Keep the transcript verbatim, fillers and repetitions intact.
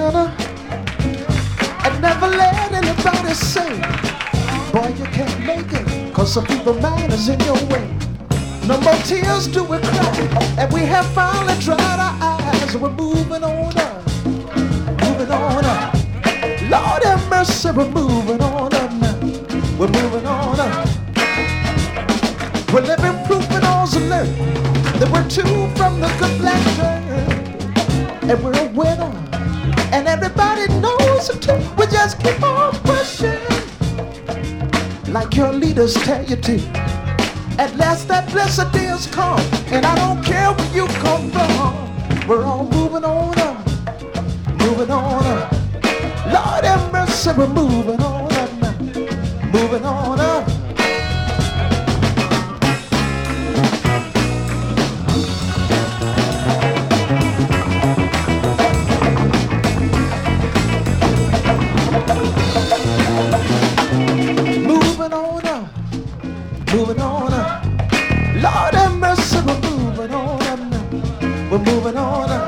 winner. And never let anybody say, boy, you can't make it, cause some people mind is in your way. No more tears do we cry, and we have finally dried our eyes. We're moving on up, moving on up. Lord have mercy, we're moving on up now. We're moving on up. We're living proof and all's alert that we're two from the good black dirt, and we're a winner, and everybody knows it too. We just keep on pushing, like your leaders tell you to. At last that blessed day has come, and I don't care where you come from. We're all moving on up, moving on up. Lord have mercy, we're moving on up now, moving on up. Moving on up, moving on up. Lord have mercy, we're moving on up now. We're moving on up.